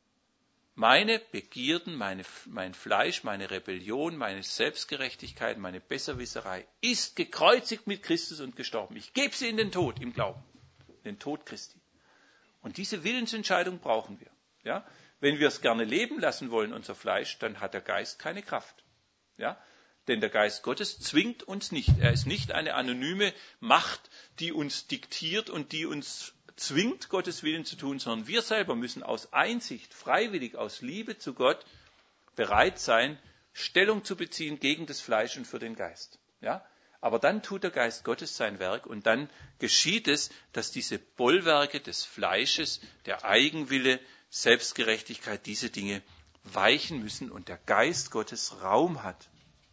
Meine Begierden, mein Fleisch, meine Rebellion, meine Selbstgerechtigkeit, meine Besserwisserei ist gekreuzigt mit Christus und gestorben. Ich gebe sie in den Tod im Glauben, den Tod Christi. Und diese Willensentscheidung brauchen wir. Ja? Wenn wir es gerne leben lassen wollen, unser Fleisch, dann hat der Geist keine Kraft. Ja? Denn der Geist Gottes zwingt uns nicht. Er ist nicht eine anonyme Macht, die uns diktiert und die uns zwingt, Gottes Willen zu tun, sondern wir selber müssen aus Einsicht, freiwillig, aus Liebe zu Gott bereit sein, Stellung zu beziehen gegen das Fleisch und für den Geist. Ja? Aber dann tut der Geist Gottes sein Werk und dann geschieht es, dass diese Bollwerke des Fleisches, der Eigenwille, Selbstgerechtigkeit, diese Dinge weichen müssen und der Geist Gottes Raum hat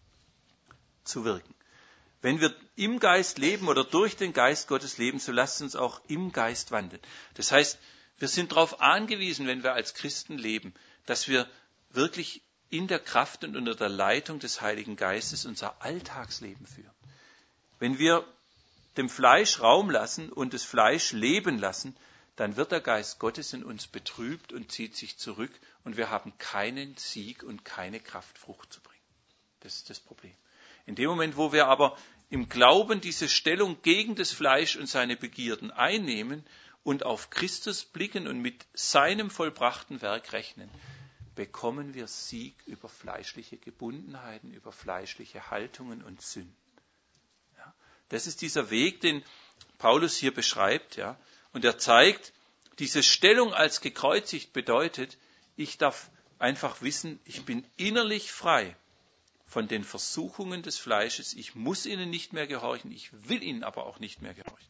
zu wirken. Wenn wir im Geist leben oder durch den Geist Gottes leben, so lasst uns auch im Geist wandeln. Das heißt, wir sind darauf angewiesen, wenn wir als Christen leben, dass wir wirklich in der Kraft und unter der Leitung des Heiligen Geistes unser Alltagsleben führen. Wenn wir dem Fleisch Raum lassen und das Fleisch leben lassen, dann wird der Geist Gottes in uns betrübt und zieht sich zurück und wir haben keinen Sieg und keine Kraft, Frucht zu bringen. Das ist das Problem. In dem Moment, wo wir aber im Glauben diese Stellung gegen das Fleisch und seine Begierden einnehmen und auf Christus blicken und mit seinem vollbrachten Werk rechnen, bekommen wir Sieg über fleischliche Gebundenheiten, über fleischliche Haltungen und Sünden. Ja, das ist dieser Weg, den Paulus hier beschreibt. Ja, und er zeigt, diese Stellung als gekreuzigt bedeutet, ich darf einfach wissen, ich bin innerlich frei von den Versuchungen des Fleisches. Ich muss ihnen nicht mehr gehorchen, ich will ihnen aber auch nicht mehr gehorchen.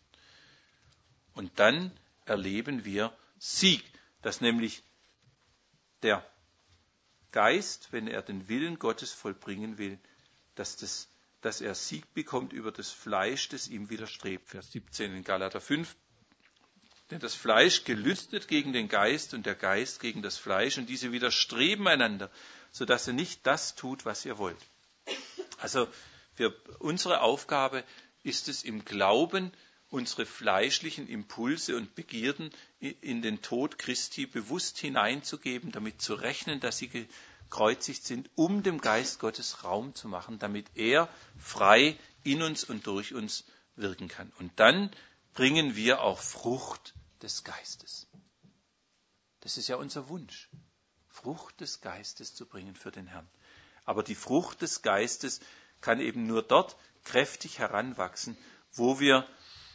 Und dann erleben wir Sieg, dass nämlich der Geist, wenn er den Willen Gottes vollbringen will, dass er Sieg bekommt über das Fleisch, das ihm widerstrebt. Vers 17 in Galater 5. Denn das Fleisch gelüstet gegen den Geist und der Geist gegen das Fleisch und diese widerstreben einander, sodass ihr nicht das tut, was ihr wollt. Also unsere Aufgabe ist es im Glauben, unsere fleischlichen Impulse und Begierden in den Tod Christi bewusst hineinzugeben, damit zu rechnen, dass sie gekreuzigt sind, um dem Geist Gottes Raum zu machen, damit er frei in uns und durch uns wirken kann. Und dann bringen wir auch Frucht des Geistes. Das ist ja unser Wunsch, Frucht des Geistes zu bringen für den Herrn. Aber die Frucht des Geistes kann eben nur dort kräftig heranwachsen, wo wir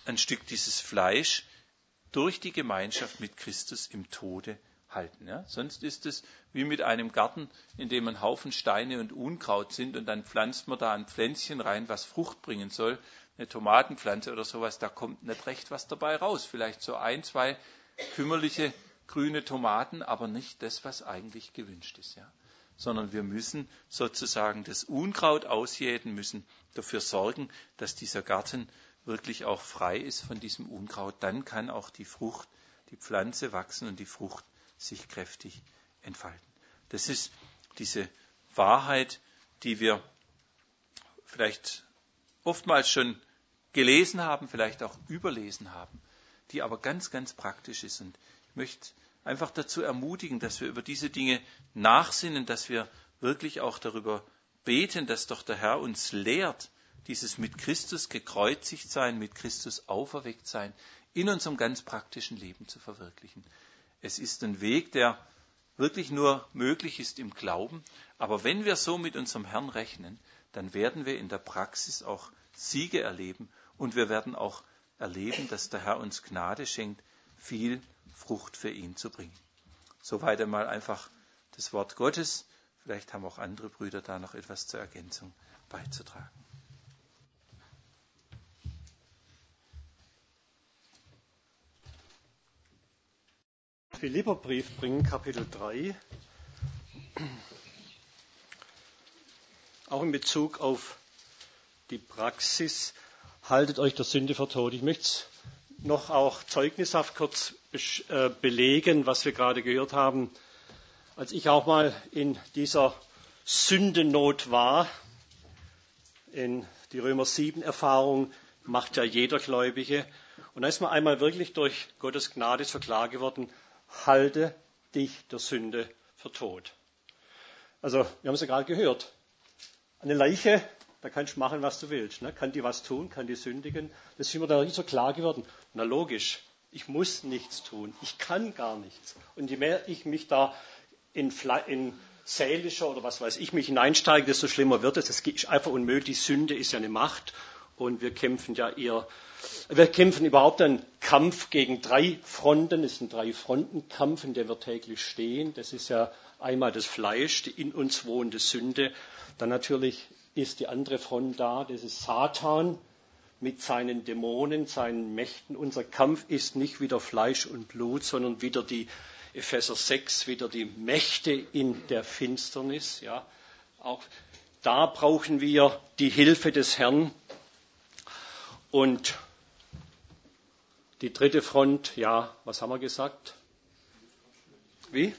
ein Stück dieses Fleisch durch die Gemeinschaft mit Christus im Tode halten. Ja? Sonst ist es wie mit einem Garten, in dem ein Haufen Steine und Unkraut sind und dann pflanzt man da ein Pflänzchen rein, was Frucht bringen soll, eine Tomatenpflanze oder sowas, da kommt nicht recht was dabei raus. Vielleicht so 1, 2 kümmerliche grüne Tomaten, aber nicht das, was eigentlich gewünscht ist. Ja? Sondern wir müssen sozusagen das Unkraut ausjäten, müssen dafür sorgen, dass dieser Garten wirklich auch frei ist von diesem Unkraut. Dann kann auch die Frucht, die Pflanze wachsen und die Frucht sich kräftig entfalten. Das ist diese Wahrheit, die wir vielleicht oftmals schon gelesen haben, vielleicht auch überlesen haben, die aber ganz, ganz praktisch ist. Und ich möchte einfach dazu ermutigen, dass wir über diese Dinge nachsinnen, dass wir wirklich auch darüber beten, dass doch der Herr uns lehrt, dieses mit Christus gekreuzigt sein, mit Christus auferweckt sein, in unserem ganz praktischen Leben zu verwirklichen. Es ist ein Weg, der wirklich nur möglich ist im Glauben. Aber wenn wir so mit unserem Herrn rechnen, dann werden wir in der Praxis auch Siege erleben und wir werden auch erleben, dass der Herr uns Gnade schenkt, viel Frucht für ihn zu bringen. Soweit einmal einfach das Wort Gottes. Vielleicht haben auch andere Brüder da noch etwas zur Ergänzung beizutragen. Philipperbrief bringen, Kapitel 3. Auch in Bezug auf die Praxis, haltet euch der Sünde für tot. Ich möchte es noch auch zeugnishaft kurz belegen, was wir gerade gehört haben. Als ich auch mal in dieser Sündennot war, in die Römer 7 Erfahrung macht ja jeder Gläubige. Und da ist mir einmal wirklich durch Gottes Gnade so klar geworden, halte dich der Sünde für tot. Also, wir haben es ja gerade gehört. Eine Leiche, da kannst du machen, was du willst. Ne? Kann die was tun, kann die sündigen. Das ist mir da nicht so klar geworden. Na logisch, ich muss nichts tun. Ich kann gar nichts. Und je mehr ich mich da in seelischer oder was weiß ich mich hineinsteige, desto schlimmer wird es. Es ist einfach unmöglich. Die Sünde ist ja eine Macht. Und wir kämpfen überhaupt einen Kampf gegen 3 Fronten. Es ist ein 3-Fronten-Kampf, in dem wir täglich stehen. Das ist ja einmal das Fleisch, die in uns wohnende Sünde. Dann natürlich ist die andere Front da, das ist Satan mit seinen Dämonen, seinen Mächten. Unser Kampf ist nicht wieder Fleisch und Blut, sondern wieder die Epheser 6, wieder die Mächte in der Finsternis. Ja, auch da brauchen wir die Hilfe des Herrn. Und die dritte Front, ja, was haben wir gesagt? Wie?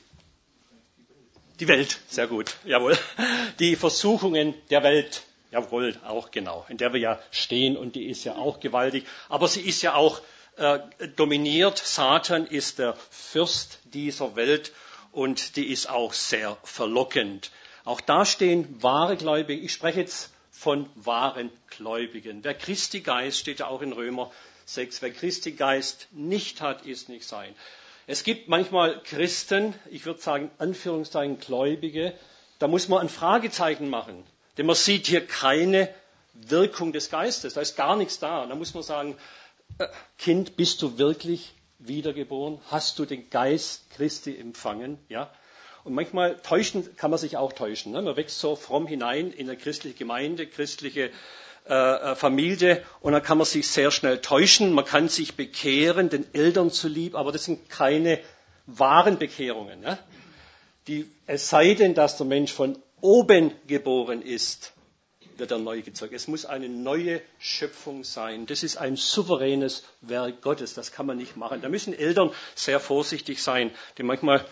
Die Welt, sehr gut, jawohl. Die Versuchungen der Welt, jawohl, auch genau, in der wir ja stehen und die ist ja auch gewaltig. Aber sie ist ja auch dominiert. Satan ist der Fürst dieser Welt und die ist auch sehr verlockend. Auch da stehen wahre Gläubige. Ich spreche jetzt von wahren Gläubigen. Der Christi Geist steht ja auch in Römer 6. Wer Christi Geist nicht hat, ist nicht sein. Es gibt manchmal Christen, ich würde sagen, Anführungszeichen Gläubige, da muss man ein Fragezeichen machen. Denn man sieht hier keine Wirkung des Geistes. Da ist gar nichts da. Da muss man sagen, Kind, bist du wirklich wiedergeboren? Hast du den Geist Christi empfangen? Ja. Und manchmal kann man sich auch täuschen. Ne? Man wächst so fromm hinein in eine christliche Gemeinde, christliche Familie und dann kann man sich sehr schnell täuschen. Man kann sich bekehren, den Eltern zulieb, aber das sind keine wahren Bekehrungen. Ne? Es sei denn, dass der Mensch von oben geboren ist, wird er neu gezeugt. Es muss eine neue Schöpfung sein. Das ist ein souveränes Werk Gottes. Das kann man nicht machen. Da müssen Eltern sehr vorsichtig sein, denn manchmal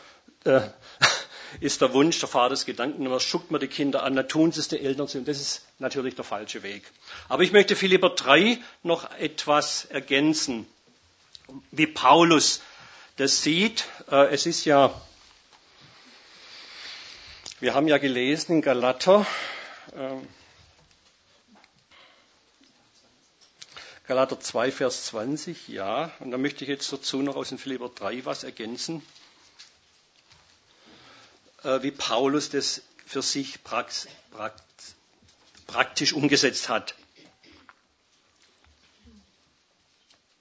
ist der Wunsch, der Vater des Gedanken, man schuckt man die Kinder an, dann tun sie es den Eltern zu. Und das ist natürlich der falsche Weg. Aber ich möchte Philipper 3 noch etwas ergänzen, wie Paulus das sieht. Es ist ja, wir haben ja gelesen in Galater 2, Vers 20, ja. Und da möchte ich jetzt dazu noch aus dem Philipper 3 was ergänzen, wie Paulus das für sich praktisch umgesetzt hat.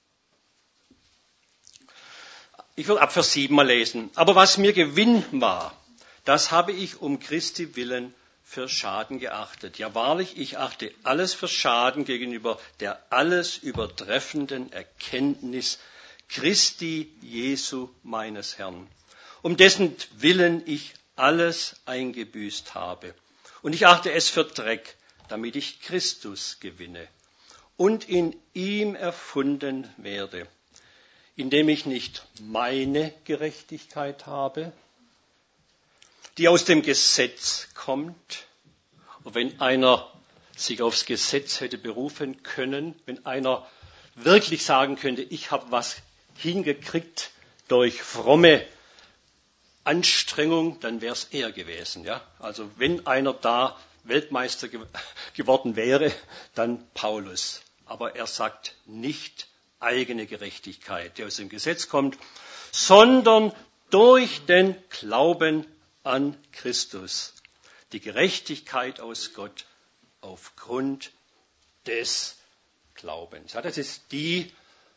Ich will ab Vers 7 mal lesen. Aber was mir Gewinn war, das habe ich um Christi willen für Schaden geachtet. Ja wahrlich, ich achte alles für Schaden gegenüber der alles übertreffenden Erkenntnis Christi Jesu meines Herrn, um dessen Willen ich alles eingebüßt habe. Und ich achte es für Dreck, damit ich Christus gewinne und in ihm erfunden werde, indem ich nicht meine Gerechtigkeit habe, die aus dem Gesetz kommt. Und wenn einer sich aufs Gesetz hätte berufen können, wenn einer wirklich sagen könnte, ich habe was hingekriegt durch fromme Anstrengung, dann wäre es er gewesen. Ja? Also wenn einer da Weltmeister geworden wäre, dann Paulus. Aber er sagt nicht eigene Gerechtigkeit, die aus dem Gesetz kommt, sondern durch den Glauben an Christus. Die Gerechtigkeit aus Gott aufgrund des Glaubens. Ja, das ist die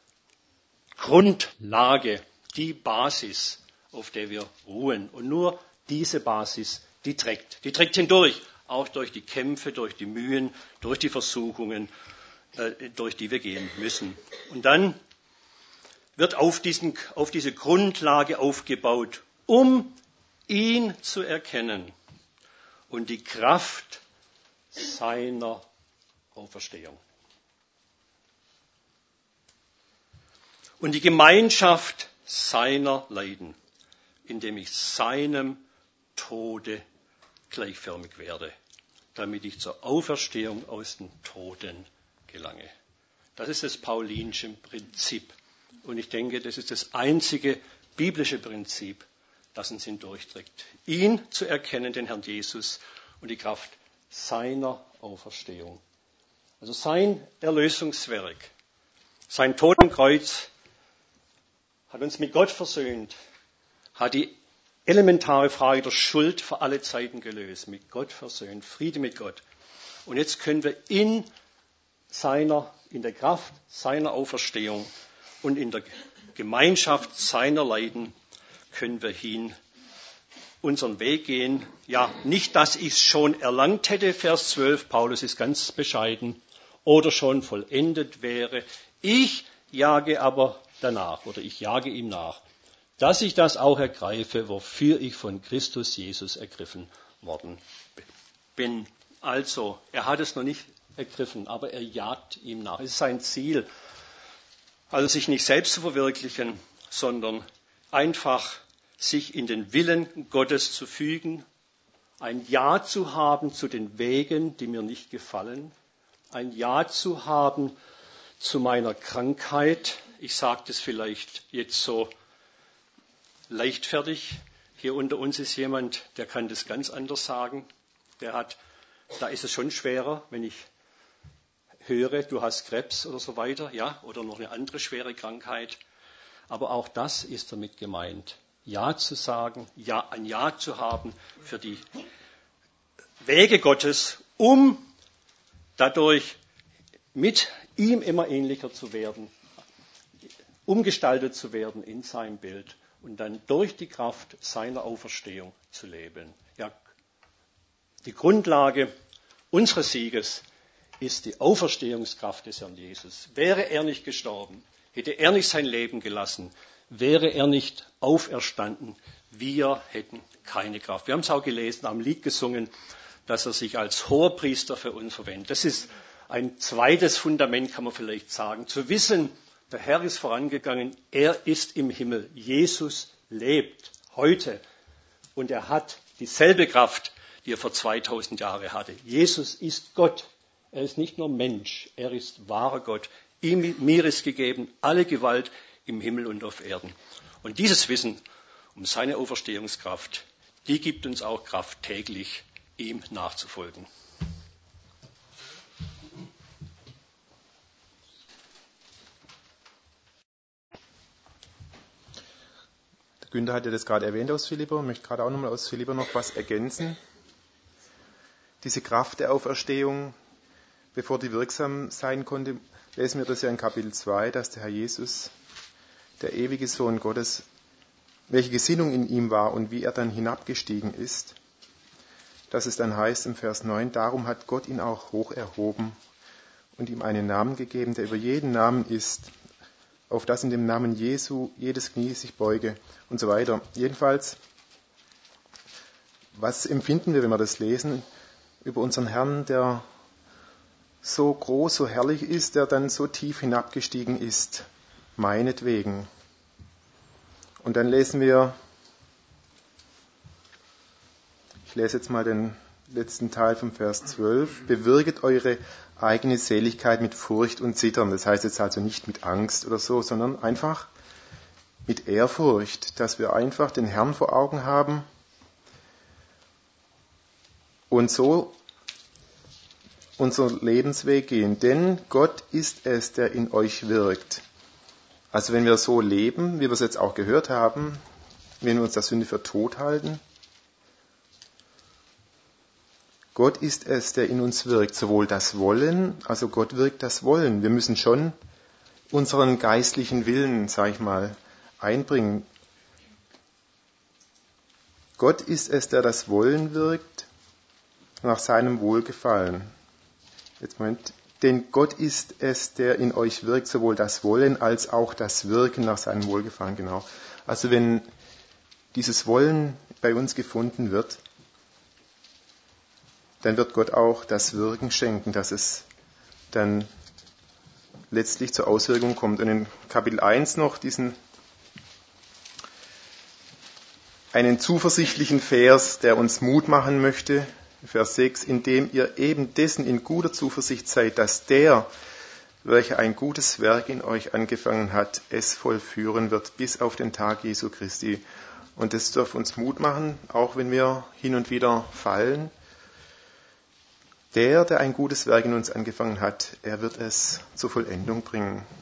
Grundlage, die Basis, auf der wir ruhen. Und nur diese Basis, die trägt hindurch, auch durch die Kämpfe, durch die Mühen, durch die Versuchungen, durch die wir gehen müssen. Und dann wird auf diese Grundlage aufgebaut, um ihn zu erkennen und die Kraft seiner Auferstehung. Und die Gemeinschaft seiner Leiden, indem ich seinem Tode gleichförmig werde, damit ich zur Auferstehung aus den Toten gelange. Das ist das paulinische Prinzip. Und ich denke, das ist das einzige biblische Prinzip, das uns hindurchträgt. Ihn zu erkennen, den Herrn Jesus, und die Kraft seiner Auferstehung. Also sein Erlösungswerk, sein Totenkreuz hat uns mit Gott versöhnt, hat die elementare Frage der Schuld für alle Zeiten gelöst, mit Gott versöhnt, Friede mit Gott. Und jetzt können wir in der Kraft seiner Auferstehung und in der Gemeinschaft seiner Leiden können wir unseren Weg gehen. Ja, nicht, dass ich es schon erlangt hätte, Vers 12, Paulus ist ganz bescheiden, oder schon vollendet wäre. Ich jage aber danach, oder ich jage ihm nach, dass ich das auch ergreife, wofür ich von Christus Jesus ergriffen worden bin. Also, er hat es noch nicht ergriffen, aber er jagt ihm nach. Es ist sein Ziel, also sich nicht selbst zu verwirklichen, sondern einfach sich in den Willen Gottes zu fügen, ein Ja zu haben zu den Wegen, die mir nicht gefallen, ein Ja zu haben zu meiner Krankheit. Ich sage das vielleicht jetzt so leichtfertig. Hier unter uns ist jemand, der kann das ganz anders sagen. Da ist es schon schwerer, wenn ich höre, du hast Krebs oder so weiter, ja, oder noch eine andere schwere Krankheit. Aber auch das ist damit gemeint. Ja zu sagen, ein Ja zu haben für die Wege Gottes, um dadurch mit ihm immer ähnlicher zu werden, umgestaltet zu werden in sein Bild und dann durch die Kraft seiner Auferstehung zu leben. Ja, die Grundlage unseres Sieges ist die Auferstehungskraft des Herrn Jesus. Wäre er nicht gestorben, hätte er nicht sein Leben gelassen, wäre er nicht auferstanden, wir hätten keine Kraft. Wir haben es auch gelesen, am Lied gesungen, dass er sich als Hoherpriester für uns verwendet. Das ist ein zweites Fundament, kann man vielleicht sagen. Zu wissen, der Herr ist vorangegangen, er ist im Himmel. Jesus lebt heute und er hat dieselbe Kraft, die er vor 2000 Jahren hatte. Jesus ist Gott. Er ist nicht nur Mensch, er ist wahrer Gott. Mir ist gegeben alle Gewalt im Himmel und auf Erden. Und dieses Wissen um seine Auferstehungskraft, die gibt uns auch Kraft, täglich ihm nachzufolgen. Günther hat ja das gerade erwähnt aus Philipper, ich möchte gerade auch nochmal aus Philipper noch was ergänzen. Diese Kraft der Auferstehung, bevor die wirksam sein konnte, lesen wir das ja in Kapitel 2, dass der Herr Jesus, der ewige Sohn Gottes, welche Gesinnung in ihm war und wie er dann hinabgestiegen ist, dass es dann heißt im Vers 9, darum hat Gott ihn auch hoch erhoben und ihm einen Namen gegeben, der über jeden Namen ist, auf das in dem Namen Jesu jedes Knie sich beuge und so weiter. Jedenfalls, was empfinden wir, wenn wir das lesen, über unseren Herrn, der so groß, so herrlich ist, der dann so tief hinabgestiegen ist, meinetwegen. Und dann lesen wir, ich lese jetzt mal den letzten Teil vom Vers 12, bewirket eure eigene Seligkeit mit Furcht und Zittern. Das heißt jetzt also nicht mit Angst oder so, sondern einfach mit Ehrfurcht, dass wir einfach den Herrn vor Augen haben und so unser Lebensweg gehen. Denn Gott ist es, der in euch wirkt. Also wenn wir so leben, wie wir es jetzt auch gehört haben, wenn wir uns der Sünde für tot halten, Gott ist es, der in uns wirkt, sowohl das Wollen, also Gott wirkt das Wollen. Wir müssen schon unseren geistlichen Willen, sag ich mal, einbringen. Gott ist es, der das Wollen wirkt, nach seinem Wohlgefallen. Jetzt Moment. Denn Gott ist es, der in euch wirkt, sowohl das Wollen als auch das Wirken nach seinem Wohlgefallen. Genau. Also wenn dieses Wollen bei uns gefunden wird, dann wird Gott auch das Wirken schenken, dass es dann letztlich zur Auswirkung kommt. Und in Kapitel 1 noch einen zuversichtlichen Vers, der uns Mut machen möchte, Vers 6, indem ihr eben dessen in guter Zuversicht seid, dass der, welcher ein gutes Werk in euch angefangen hat, es vollführen wird bis auf den Tag Jesu Christi. Und das darf uns Mut machen, auch wenn wir hin und wieder fallen. Der ein gutes Werk in uns angefangen hat, er wird es zur Vollendung bringen.